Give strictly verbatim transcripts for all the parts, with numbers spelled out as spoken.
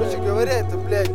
Короче говоря, это, блядь,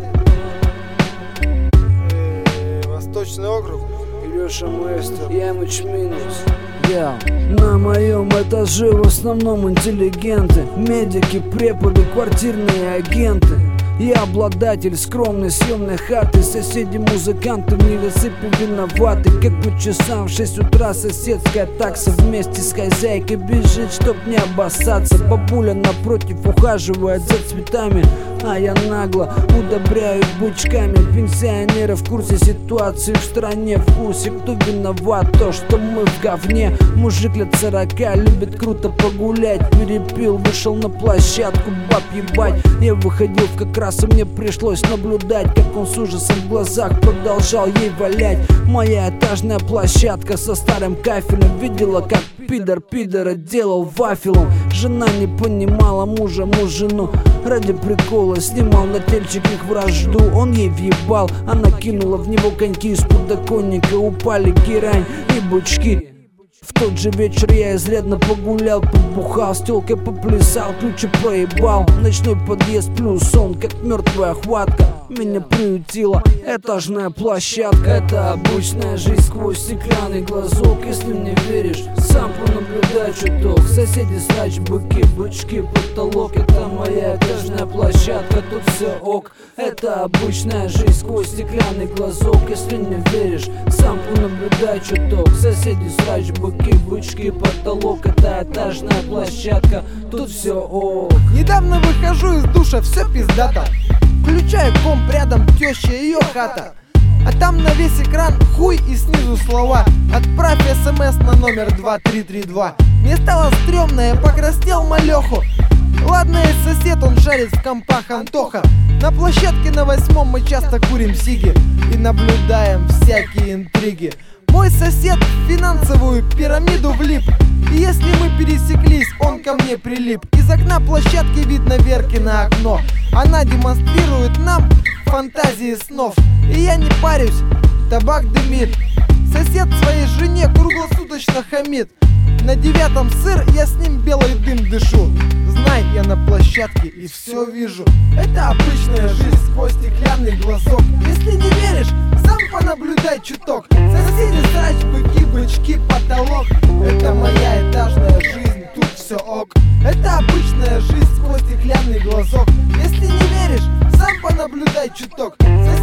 Восточный округ. Илюша Маэстро, Ямыч минус. Я на моем этаже в основном интеллигенты, медики, преподы, квартирные агенты. Я обладатель скромной съемной хаты, соседи музыканты в недосыпе виноваты. Как по часам в шесть утра соседская такса вместе с хозяйкой бежит, чтоб не обоссаться. Бабуля напротив ухаживает за цветами, а я нагло удобряю их бычками. Пенсионеры в курсе ситуации в стране, в курсе, кто виноват, то, что мы в говне. Мужик лет сорока любит круто погулять, перепил, вышел на площадку, баб ебать. Я выходил в как раз и мне пришлось наблюдать, как он с ужасом в глазах продолжал ей валять. Моя этажная площадка со старым кафелем, видела, как пидор пидора делал вафелом. Жена не понимала мужа, муж жену ради прикола снимал нательчик их вражду. Он ей въебал, она кинула в него коньки из подоконника, упали герань и бычки. В тот же вечер я изрядно погулял, побухал, с тёлкой поплясал, ключи проебал. Ночной подъезд плюс сон, как мертвая хватка, меня приютила этажная площадка. Это обычная жизнь сквозь стеклянный глазок. Если не веришь, сам понаблюдай чуток. Соседи срач, быки, бычки, потолок. Это моя этажная площадка, тут все ок. Это обычная жизнь сквозь стеклянный глазок. Если не веришь, сам понаблюдай чуток. Соседи срач, быки, бычки, потолок. Это этажная площадка, тут все ок. Недавно выхожу из душа, все пиздато. Включаю комп, рядом теща, ее хата. А там на весь экран хуй и снизу слова: отправь смс на номер два три три два. Мне стало стрёмно, я покраснел малеху. Ладно, и сосед, он жарит в компах Антоха. На площадке на восьмом мы часто курим сиги и наблюдаем всякие интриги. Мой сосед в финансовую пирамиду влип, и если мы пересеклись, он ко мне прилип. Из окна площадки видно Веркино окно. Она демонстрирует нам фантазии снов. И я не парюсь, табак дымит. Сосед своей жене круглосуточно хамит. На девятом сыр, я с ним белый дым дышу. Знай, я на площадке и все вижу. Это обычная жизнь сквозь стеклянный глазок. Если не веришь, сам понаблюдай чуток. Соседи срач, быки, бычки, потолок. Это моя этажная жизнь, тут все ок. Это обычная жизнь сквозь стеклянный глазок. Если не веришь, сам понаблюдай чуток.